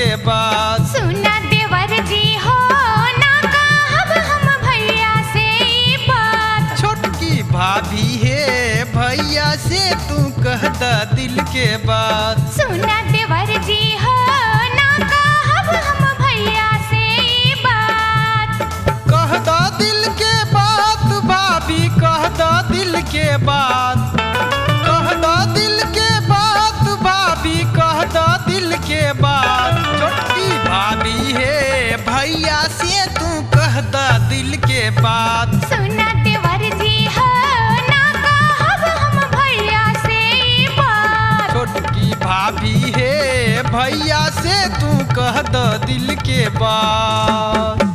के बात। सुना देवर जी हो ना कहब हम भैया से ई बात। छोटकी भाभी है भैया से तू कह द दिल के बात। सुना देवर जी हो ना कहब हम भैया से ई बात। कह द दिल के बात भाभी कह द दिल के बात। कह द दिल के बात भाभी कह द दिल के बात। छोटकी भाभी है भैया से तू कह द दिल के बात। सुना देवर जी हो ना कहब हम भैया से ई बात। छोटकी भाभी है भैया से तू कह द दिल के बात।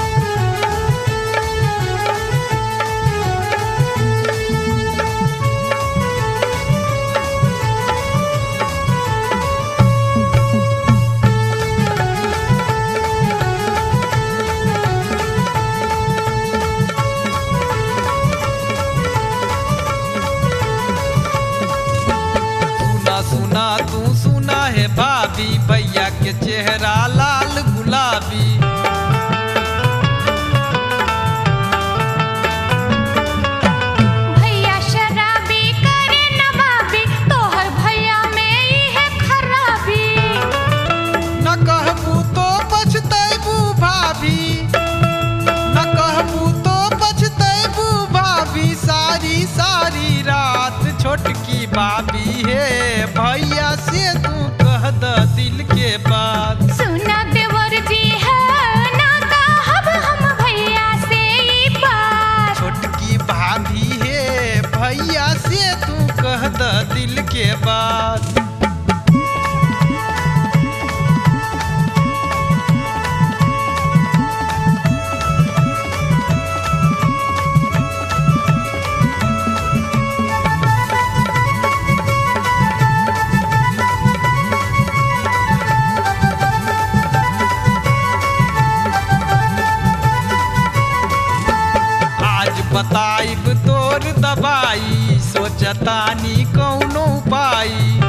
सुना तू सुना है भाभी भैया के चेहरा लाल गुलाबी। भैया शराबी करे नवाबी तोहर भैया में ई है खराबी। न कहबू तो पछतैबू भाभी न कहबू तो पछतैबू भाभी सारी सारी रात। छोटकी भाभी है भैया से तू कह द दिल के बात। सुना देवर जी है ना कहब हम भैया से ई बात। छोटकी भाभी है भैया से तू कह द दिल के बात। बताइब तोर दवाई सोचतानी कौनो उपाय।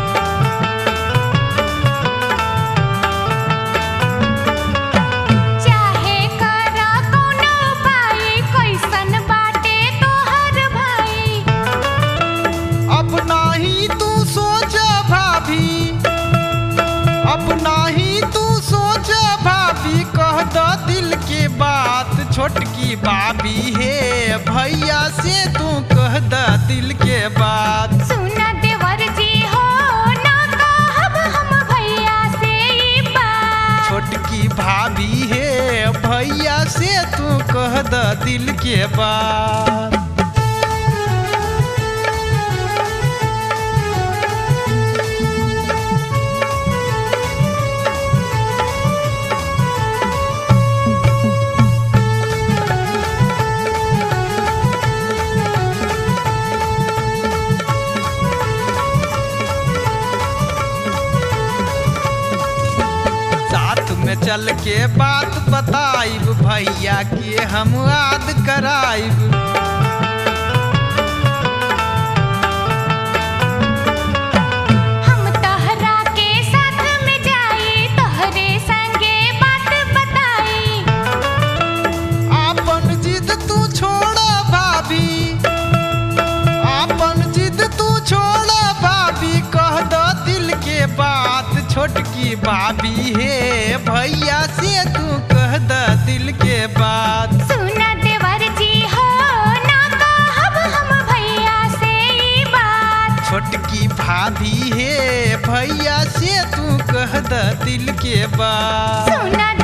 चाहे करा कोनो उपाय कैसन बाटे तोहर भाई। अब नाही तू सोच भाभी अब नाही तू सोच भाभी कह द दिल के बात। छोटकी भाभी है भैया से तू कह द दिल के बात। सुना देवर जी हो ना कहब हम भैया से ई बात। छोटकी भाभी है भैया से तू कह द दिल के बात। में चल के बात बताइब भैया के हम याद कराइब। हम तहरा के साथ में जाई तोहरे संगे बात बताई। आपन जिद तू छोड़ भाभी आपन जिद तू छोड़ भाभी कह द दिल के बात। छोटकी भाभी है भैया से तू कह द दिल के बात। सुना देवर जी हो ना कहब हम भैया से ई बात। छोटकी भाभी है भैया से तू कह द दिल के बात। सुना